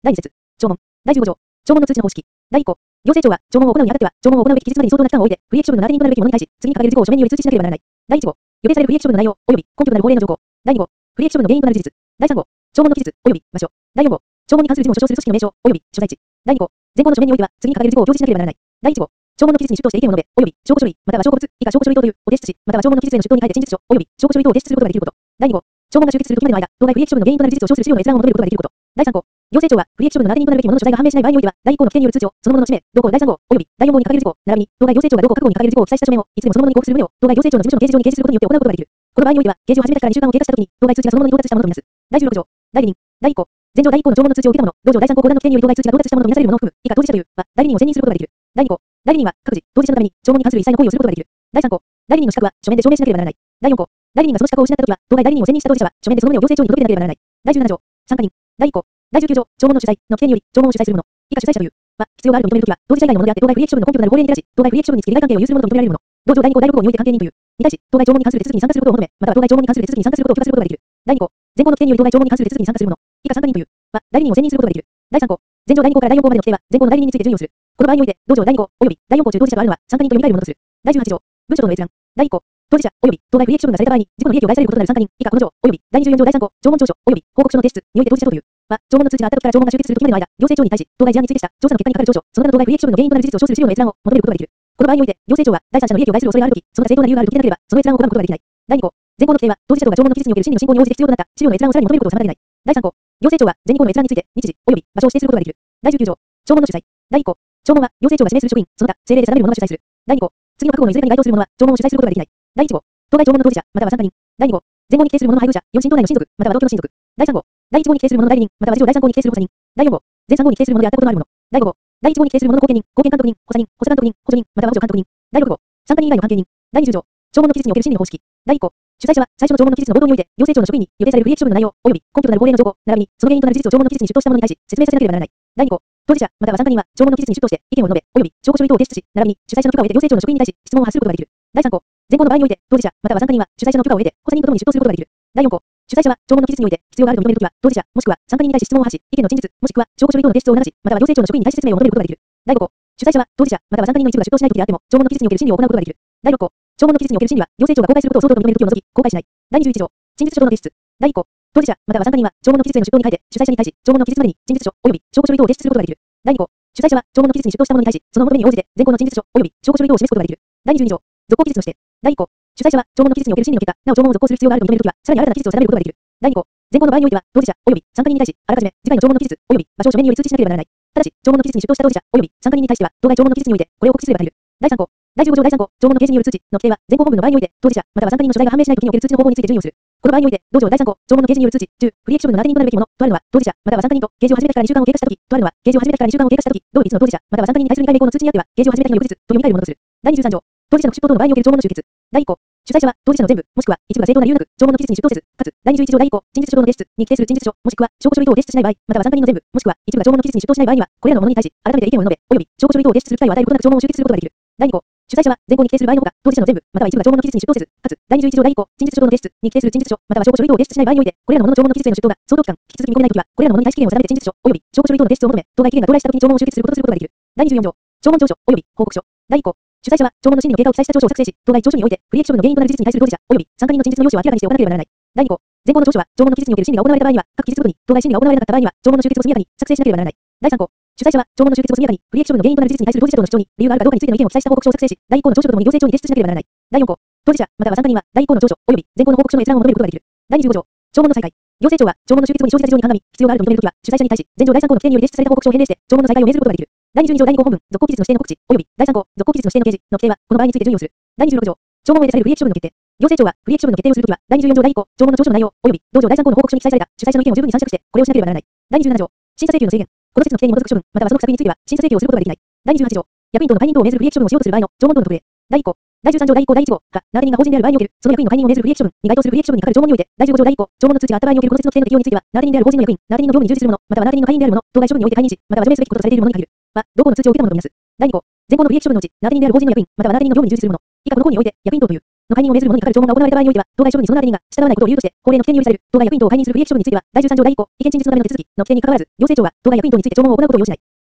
第2節。聴聞。第15条。聴聞の通知の方式。第1項。行政庁は、聴聞を行うにあたっては、聴聞を行うべき期日までに相当な期間を置いて、不利益処分のなるにとなるべきものに対し、次に掲げる事項を書面により通知しなければならない。第1号。予定される不利益処分の内容、及び根拠となる法令の条項。第2号。不利益処分の原因となる事実。第3号。聴聞の期日、及び場所。第4号。聴聞に関する事務を所掌する組織の名称、及び所在地。第2項。前項の書面においては、次に掲げる事項を表示しなければならない。第1号。聴聞の期日に出頭して意見を述べ、及び証拠書類、または証拠物、以下証拠書類等というを提出し、または聴聞の期日への出頭に書いて陳述書、及び証拠書類等を提出することができること。第2号。聴聞が終結する時までの間、当該不利益処分の原因となる事実を証する資料の閲覧を求めることができること。第3項。行政庁は、不利益処分のなるにとなるべきものの所在が判明しない場合においては、第1項の規定による通知を、そのものの氏名、同項第3号、及び第4号に掲げる事項、並びに、当該行政庁が同項各号に掲げる事項を記載した書面を、いつでもそのものに交付する旨を、当該行政庁の事務所の掲示上に掲示することによって行うことができる。この場合においては、掲示を始めてから2週間を経過したときに、当該通知がそのものに到達したものとみなす。第16条。第2人。第1項。前条第1項の聴聞の通知を受けた者、同条第3項ご覧の規定により当該通知が到達したものとみなされるものを含む、以下当事者という、は、代理人を選任することができる。第2項。代理人は、各自、当事者のために、聴聞に関する一切の行為をすることができる。第3項。代理人の資格は、書面で証明しなければならない。第4項。代理人がその資格を失ったときは、当該代理人を選任した当事者は、書面でその旨を行政庁に届け出なければならない。第17条。参加人。第1項。第19条。聴聞の主催の規定により、聴聞を主催する者。以下主催者という、は、必要があると認めるときは、当事者以外のものであって、当該不利益処分の根拠となる法令に照らし、当該不利益処分につき利害関係を有するものと認められるもの。同条第2項第6項において関係人という、に対し、当該聴聞に関する手続きに参加することを求め、または当該聴聞に関する手続きに参加することを許可することができる。第2項。前項の規定により当該聴聞に関する手続きに参加する者。以下参加人という、は、代理人を選任することができる。第3項。前条第2項から第4項までの規定は、前項の代理人について準用する。この場合において、同条第2項及び第4項中当事者があるのは参加人と読み替えるものとする。第18条。文書との閲覧。第1項。当事者及び当該不利益処分がされた場合に、自己の利益を害されることとなる参加人、以下この条及び第24条第3項、聴聞調書及び報告書の提出において当事者という、は、聴聞の通知があった時から聴聞が終結する時までの間、行政庁に対し、当該事案についてした調査の結果に係る調書、その他の当該不利益処分の原因となる事実を証する資料の閲覧を求めることができる。この場合において、行政庁は第三者の利益を害する恐れがあるとき、その他正当な理由があるときでなければ、その閲覧を拒むことができない。第2項。前項の規定は、当事者とが聴聞の期日における審理の進行に応じて必要となった資料の閲覧をさらに求めることを妨げない。第3項。行政庁は前2項の閲覧について日時及び場所を指定することができる。第19条。聴聞の主催。第1項。聴聞は行政庁が指名する職員、その他政令で定める者が主催する。第2項。次の各項のいずれかに該当する者は聴聞を主催することができない。第1項。当該聴聞の当事者、または参加人。第2項。前項に規定する者の配偶者、4親等内の親族、または同居の親族。第3項。第1項に規定する者の代理人、または次条第3項に規定する補佐人。第4項。前3項に規定する者であったことのある者。第5項。第1項に規定する者の後見人、後見監督人、補佐人、補佐監督人、補助人、または補助監督人。第6項。参加人以外の関係人。第20条。聴聞の期日における審理の方式。第1項。主催者は最初の聴聞の期日の冒頭において、行政庁の職員に予定される不利益処分の内容及び根拠となる法令の条項、並びにその原因となる事実を聴聞の期日に出頭した者に対し説明させなければならない。第2項。当事者または参加人は聴聞の期日に出頭して意見を述べ及び証拠書類等を提出し、並びに主催者の許可を得て行政庁の職員に対し質問を発することができる。第3項。前項の場合において当事者または参加人は主催者の許可を得て補佐人とともに出頭することができる。第4項。主催者は聴聞の期日において必要があると認めるときは当事者もしくは参加人に対し質問を発し意見の陳述もしくは証拠書類等の提出を促し、または行政庁の職員に対し説明を求めることができる。第5項。主催者は当事者または参加人の一部が出頭しないときであっても聴聞の期日における審理を行うことができる。第6項。聴聞の期日における審理は行政庁が公開することを相当と認めるときを除き公開しない。第21条。陳述書等の提出。第1項。当事者または参加人は聴聞の期日への出頭に控えて主催者に対し聴聞の期日までに陳述書及び証拠書類等を提出することができる。第2項。主催者は聴聞の期日に出頭した者に対しその求めに応じて前項の陳述書及び証拠書類等を示すことができる。第22条。続行期日として。第1項。主催者は聴聞の期日における審理の結果、なお聴聞を続行する必要があると認めるときは、さらに新たな期日を定めることができる。第2項。前項の場合においては、当事者及び参加人に対し、あらかじめ次回の聴聞の期日及び場所を書面により通知しなければならない。ただし、聴聞の期日に出頭した当事者及び参加人に対しては、当該聴聞の期日においてこれを告知すればなる。第3項。第15条第3項。聴聞の掲示による通知の規定は、前項本文の場合において、当事者または参加人の所在が判明しないときにおける通知の方法について準用する。この場合において、同条第3項。聴聞の掲示による通知中、不利益処分のなるにとなるべきものとあるのは、当事者または参加人と掲示を始めてから2週間を経過したときとあるのは、掲示を始めてから2週間を経過したとき、同一の当事者または参加人に対する2回目以降の通知にあっては、掲示を始めた日の翌日と読み替えるものとする。第23条。当事者の出頭等の場合における聴聞の終結。第1項。主催者は当事者の全部もしくは一部が正当な理由なく聴聞の期日に出頭せず、かつ第21条第1項陳述書等の提出に規定する陳述書もしくは証拠書類等を提出しない場合、または参加人の全部もしくは一部が聴聞の期日に出頭しない場合には、これらのものに対し改めて意見を述べ及び証拠書類等を提出する機会を与えることなく聴聞を終結することができる。第2項。主催者は前項に規定する場合のほか、当事者の全部または一部が聴聞の期日に出頭せず、かつ第21条第1項陳述書等の提出に規定する陳述書または証拠書類等を提出しない場合において、これらのものの聴聞の期日への出頭が相当期間引き続き見込めないときは、これらのものに対し期限を定めて陳述書及び証拠書類等の提出を求め、当該期限が到来したときに聴聞を終結することができる。第24条。聴聞調書及び報告書。第1項。主催者は聴聞の審理の経過を記載した調書を作成し、当該調書において不利益処分の原因となる事実に対する当事者及び参加人の陳述の要旨を明らかにしておかなければならない。第2項。前項の調書は聴聞の期日における審理が行われた場合には、各期日ごとに当該審理が行われなかった場合には、聴聞の終結を速やかに作成しなければならない。第3項。主催者は聴聞の終結を速やかに不利益処分の原因となる事実に対する当事者等の主張に理由があるかどうかについての意見を記載した報告書を作成し、第1項の調書とともに行政庁に提出しなければならない。第4項。当事者または参加人は第1項の調書及び前項の報告書の閲覧を求めることができる。第25条。聴聞の再開。行政庁は聴聞の終結後に生じた事情に鑑み、必要があると認めるときは、主催者に対し前条第3項の規定により提出された報告書を返礼して聴聞の再開を命ずることができる。第22条第2項本文続行期日の指定の告知及び第3項続行期日の指定の掲示の規定はこの場合について準用する。第26条。聴聞を得てされる不利益処分の決定。行政庁は不利益処分の決定をするときは、第24条第1項聴聞の調書の内容及び同条第3項の報告書に記載された主催者の意見を十分に参照してこれをしなければならない。第27条。審査請求の制限。この説の規定に基づく処分またはその不作為については審査請求をすることができない。第28条。役員等の解任等を命ずる不利益処分をしようとする場合の聴聞等の特例。第1項。第13条第1項第1号が、名手人が法人である場合における、その役員の解任を命ずる不利益処分に該当する不利益処分に係る聴聞において、第15条第1項、聴聞の通知があった場合におけるこの説の規定の適用については、名手人である法人の役員、名手人の業務に従事する者、または名手人の会員である者、当該処分において解任し、または除名すべきこととされている者に限る。は、同項の通知を受けた者とみなす。第2項。前項の不利益処分のうち、名手人である法人の役員、または名手人の業務に従事する者、以下この項において、役員等という、 の解任を命ずる者にかかる聴聞が行われた場合においては、当該処分にその中でが従わないことを理由として、法令の規定に許される。当該役員等を解任する不利益処分については、第13条第1項、違憲陳述のための手続きの規定に関わらず、行政庁は当該役員等について聴聞を行うことを要しない。